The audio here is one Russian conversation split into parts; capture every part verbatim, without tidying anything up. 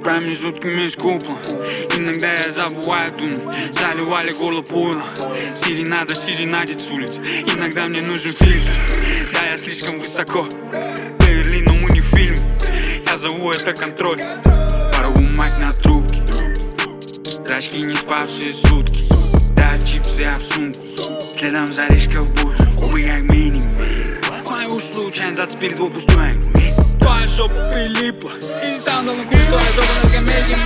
промежутки меж куплом. Иногда я забываю думать, заливали горло пойло. Серенада серенадит с улиц, иногда мне нужен фильтр. Да, я слишком высоко, Беверли, но мы не в фильме. Я зову это контроль, паровую мать на трубке. Зрачки не спавшие сутки, да, чипсы об сумку. Следом за речкой в бус, губы как минимум. Мой уж случайно зацепили твой пустой. Твоя жопа прилипла, и саундом густой, жопа на скамейке.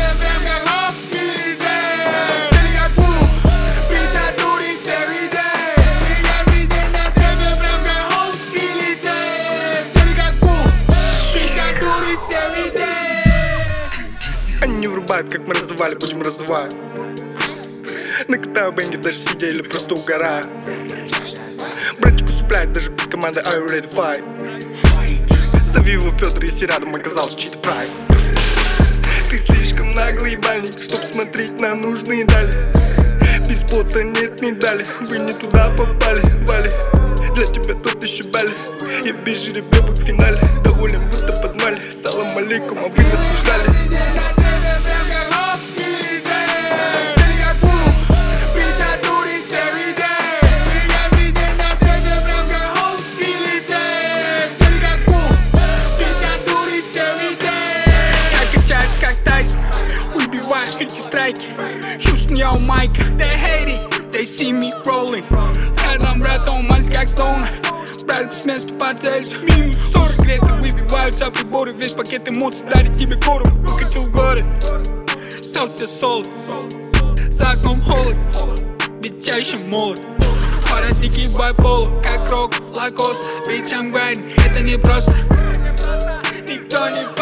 Они не врубают, как мы раздували, будем раздувать. Накатаю бенги, даже сидя или просто угорая. Братик усыпляет, даже без команды Are you ready to fight? Зови его Фёдор, если рядом оказался чей-то прайд. Ты слишком наглый ебальник, чтоб смотреть на нужные дали. Без бота нет медали, вы не туда попали, Вали. Для тебя тот еще бали, я без жеребьевок в финале. Доволен, будто подмали, салам алейкум, а вы нас не ждали. Убиваю эти страйки, Хьюстон, я у майка. They hate it, they see me rolling. Рядом братом, мальчик как стоунер. Братик с места по Цельсию. Минус сорок лет и выбиваются приборы. Весь пакет эмоций дарит тебе корм. Выкатил в город, взял себе солод. За окном холод, ведь чаще молод. Воротники байпола, как рок, лакос. Bitch, I'm grinding, это не просто. Никто не